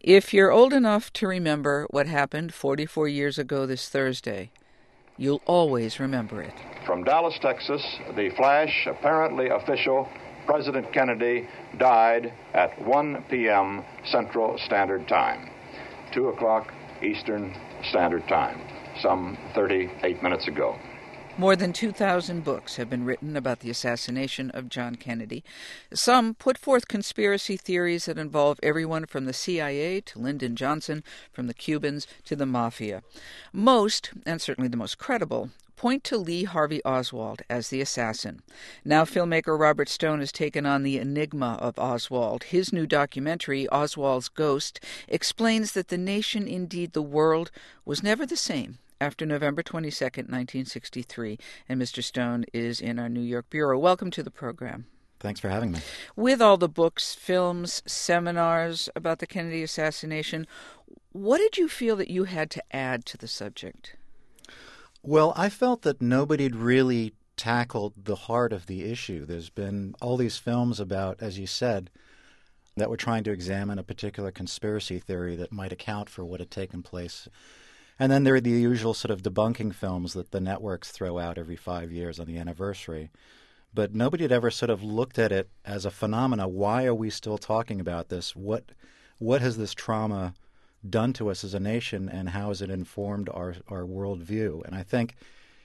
If you're old enough to remember what happened 44 years ago this Thursday, you'll always remember it. From Dallas, Texas, the flash, apparently official, President Kennedy died at 1 p.m. Central Standard Time, 2 o'clock Eastern Standard Time, some 38 minutes ago. More than 2,000 books have been written about the assassination of John Kennedy. Some put forth conspiracy theories that involve everyone from the CIA to Lyndon Johnson, from the Cubans to the Mafia. Most, and certainly the most credible, point to Lee Harvey Oswald as the assassin. Now filmmaker Robert Stone has taken on the enigma of Oswald. His new documentary, Oswald's Ghost, explains that the nation, indeed the world, was never the same after November 22nd, 1963, and Mr. Stone is in our New York bureau. Welcome to the program. Thanks for having me. With all the books, films, seminars about the Kennedy assassination, what did you feel that you had to add to the subject? Well, I felt that nobody had really tackled the heart of the issue. There's been all these films about, as you said, that were trying to examine a particular conspiracy theory that might account for what had taken place. And then there are the usual sort of debunking films that the networks throw out every 5 years on the anniversary. But nobody had ever sort of looked at it as a phenomena. Why are we still talking about this? What has this trauma done to us as a nation, and how has it informed our worldview? And I think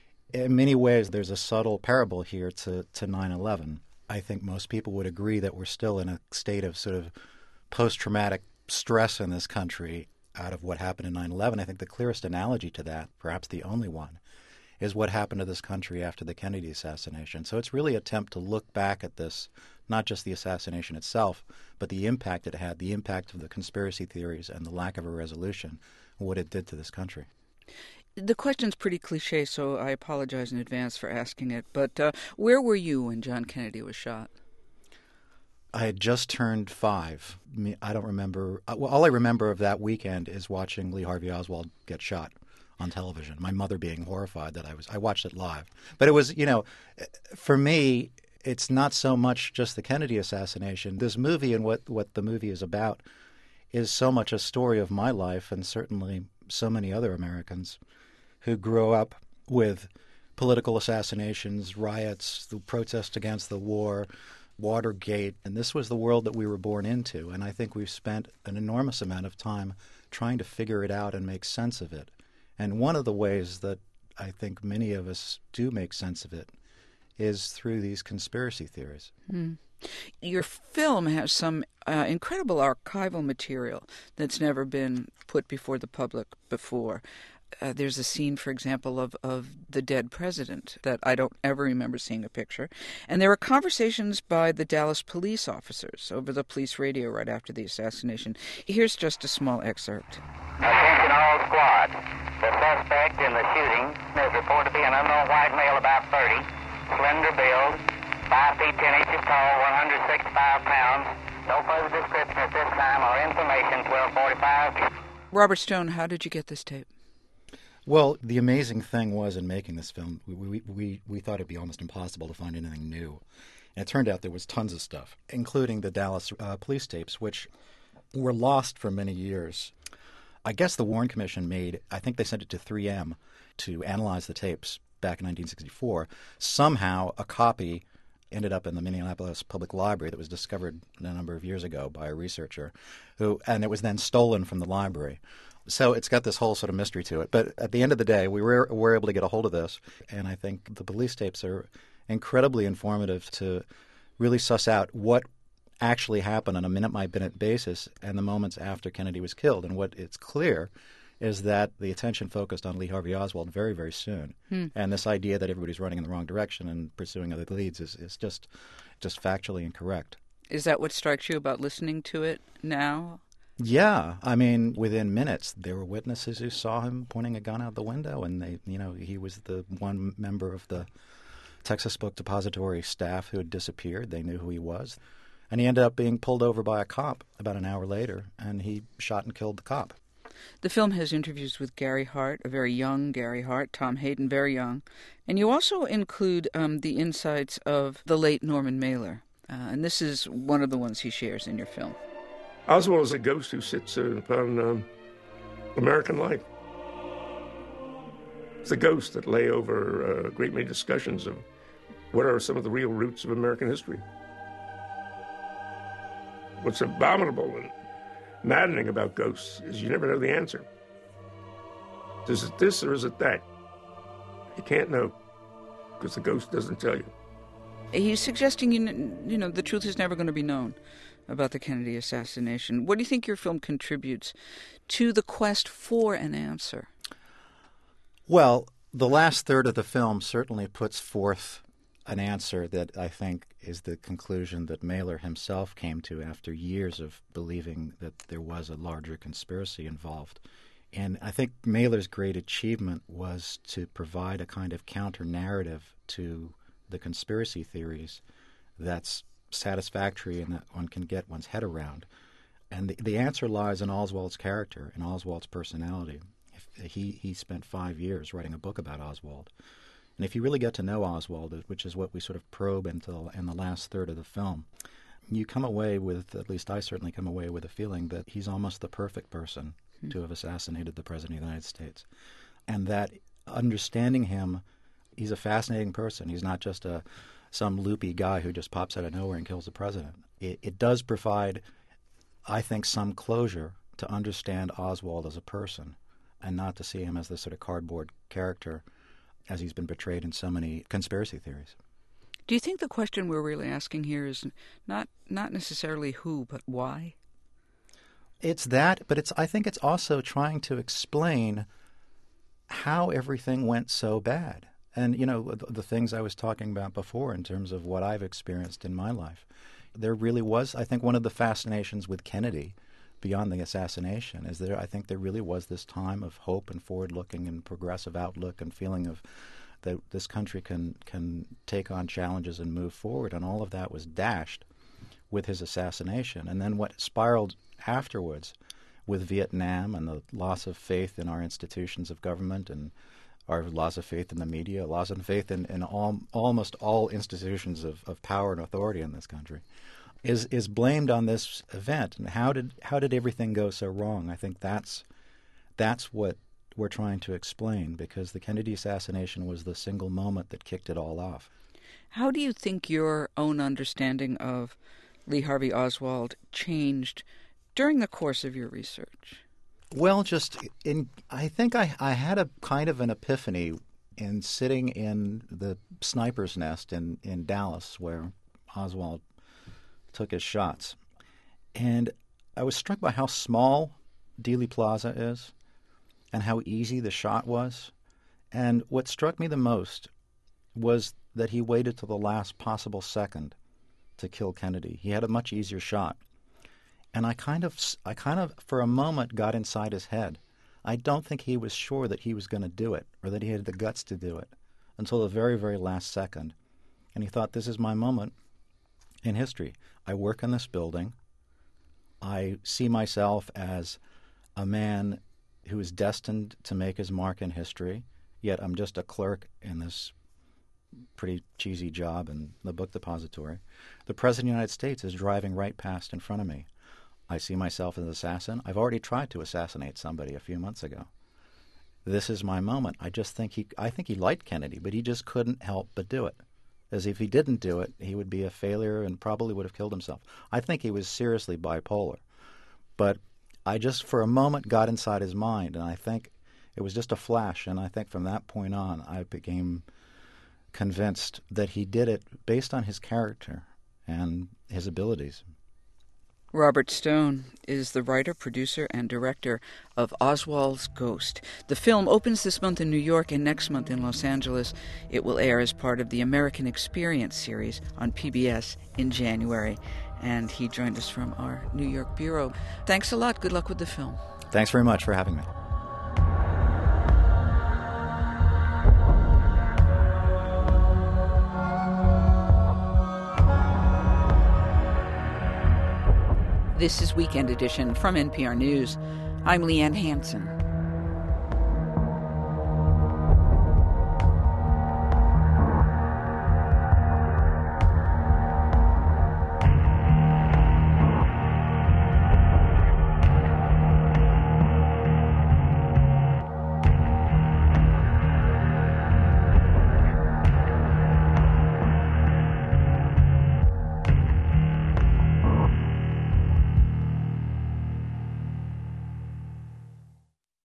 in many ways there's a subtle parable here to 9/11. I think most people would agree that we're still in a state of sort of post-traumatic stress in this country out of what happened in 9/11. I think the clearest analogy to that, perhaps the only one, is what happened to this country after the Kennedy assassination. So it's really an attempt to look back at this, not just the assassination itself, but the impact it had, the impact of the conspiracy theories and the lack of a resolution, what it did to this country. The question's pretty cliche, so I apologize in advance for asking it, but where were you when John Kennedy was shot? I had just turned 5. I don't remember. All I remember of that weekend is watching Lee Harvey Oswald get shot on television. My mother being horrified that I watched it live. But it was, for me, it's not so much just the Kennedy assassination. This movie and what the movie is about is so much a story of my life, and certainly so many other Americans who grew up with political assassinations, riots, the protest against the war, Watergate, and this was the world that we were born into. And I think we've spent an enormous amount of time trying to figure it out and make sense of it. And one of the ways that I think many of us do make sense of it is through these conspiracy theories. Mm. Your film has some incredible archival material that's never been put before the public before. There's a scene, for example, of the dead president that I don't ever remember seeing a picture. And there were conversations by the Dallas police officers over the police radio right after the assassination. Here's just a small excerpt. Attention all squad. The suspect in the shooting is reported to be an unknown white male about 30, slender build, 5 feet 10 inches tall, 165 pounds. No further description at this time or information, 1245. Robert Stone, how did you get this tape? Well, the amazing thing was in making this film, we thought it'd be almost impossible to find anything new. And it turned out there was tons of stuff, including the Dallas police tapes, which were lost for many years. I guess the Warren Commission I think they sent it to 3M to analyze the tapes back in 1964. Somehow a copy ended up in the Minneapolis Public Library that was discovered a number of years ago by a researcher, and it was then stolen from the library. So it's got this whole sort of mystery to it. But at the end of the day, we were able to get a hold of this, and I think the police tapes are incredibly informative to really suss out what actually happened on a minute-by-minute basis and the moments after Kennedy was killed. And what it's clear is that the attention focused on Lee Harvey Oswald very, very soon. And this idea that everybody's running in the wrong direction and pursuing other leads is just factually incorrect. Is that what strikes you about listening to it now? Yeah. I mean, within minutes, there were witnesses who saw him pointing a gun out the window, and he was the one member of the Texas Book Depository staff who had disappeared. They knew who he was. And he ended up being pulled over by a cop about an hour later, and he shot and killed the cop. The film has interviews with Gary Hart, a very young Gary Hart, Tom Hayden, very young. And you also include the insights of the late Norman Mailer. And this is one of the ones he shares in your film. Oswald is a ghost who sits upon American life. It's a ghost that lay over a great many discussions of what are some of the real roots of American history. What's abominable and maddening about ghosts is you never know the answer. Is it this or is it that? You can't know because the ghost doesn't tell you. He's suggesting, you know, the truth is never going to be known about the Kennedy assassination. What do you think your film contributes to the quest for an answer? Well, the last third of the film certainly puts forth an answer that I think is the conclusion that Mailer himself came to after years of believing that there was a larger conspiracy involved. And I think Mailer's great achievement was to provide a kind of counter-narrative to the conspiracy theories that's satisfactory and that one can get one's head around. And the answer lies in Oswald's character, in Oswald's personality. He spent 5 years writing a book about Oswald. And if you really get to know Oswald, which is what we sort of probe in the last third of the film, you come away with, at least I certainly come away with a feeling that he's almost the perfect person to have assassinated the President of the United States. And that understanding him, he's a fascinating person. He's not just some loopy guy who just pops out of nowhere and kills the president. It does provide, I think, some closure to understand Oswald as a person and not to see him as this sort of cardboard character as he's been portrayed in so many conspiracy theories. Do you think the question we're really asking here is not necessarily who, but why? It's that, but I think it's also trying to explain how everything went so bad. And, you know, the things I was talking about before in terms of what I've experienced in my life. There really was, I think, one of the fascinations with Kennedy beyond the assassination is I think there really was this time of hope and forward-looking and progressive outlook and feeling of that this country can take on challenges and move forward. And all of that was dashed with his assassination. And then what spiraled afterwards with Vietnam and the loss of faith in our institutions of government and our loss of faith in the media, loss of faith in almost all institutions of power and authority in this country, is blamed on this event. And how did everything go so wrong? I think that's what we're trying to explain, because the Kennedy assassination was the single moment that kicked it all off. How do you think your own understanding of Lee Harvey Oswald changed during the course of your research? Well, I think I had a kind of an epiphany in sitting in the sniper's nest in Dallas where Oswald took his shots. And I was struck by how small Dealey Plaza is and how easy the shot was. And what struck me the most was that he waited till the last possible second to kill Kennedy. He had a much easier shot. And I kind of for a moment got inside his head. I don't think he was sure that he was going to do it or that he had the guts to do it until the very, very last second. And he thought, this is my moment in history. I work in this building. I see myself as a man who is destined to make his mark in history, yet I'm just a clerk in this pretty cheesy job in the book depository. The President of the United States is driving right past in front of me. I see myself as an assassin. I've already tried to assassinate somebody a few months ago. This is my moment. I think he liked Kennedy, but he just couldn't help but do it. As if he didn't do it, he would be a failure and probably would have killed himself. I think he was seriously bipolar. But I just, for a moment, got inside his mind, and I think it was just a flash. And I think from that point on, I became convinced that he did it based on his character and his abilities. Robert Stone is the writer, producer, and director of Oswald's Ghost. The film opens this month in New York and next month in Los Angeles. It will air as part of the American Experience series on PBS in January. And he joined us from our New York bureau. Thanks a lot. Good luck with the film. Thanks very much for having me. This is Weekend Edition from NPR News. I'm Leanne Hansen.